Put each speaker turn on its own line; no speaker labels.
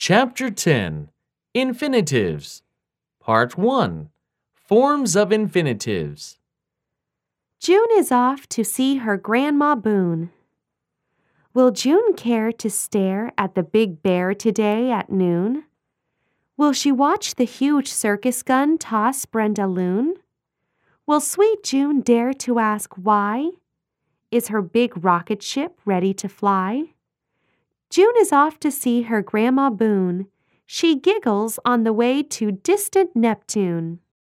Chapter 10 Infinitives Part 1 Forms of Infinitives.
June is off to see her Grandma Boone. Will June care to stare at the big bear today at noon? Will she watch the huge circus gun toss Brenda Loon? Will sweet June dare to ask why? Is her big rocket ship ready to fly? June is off to see her Grandma Boone. She giggles on the way to distant Neptune.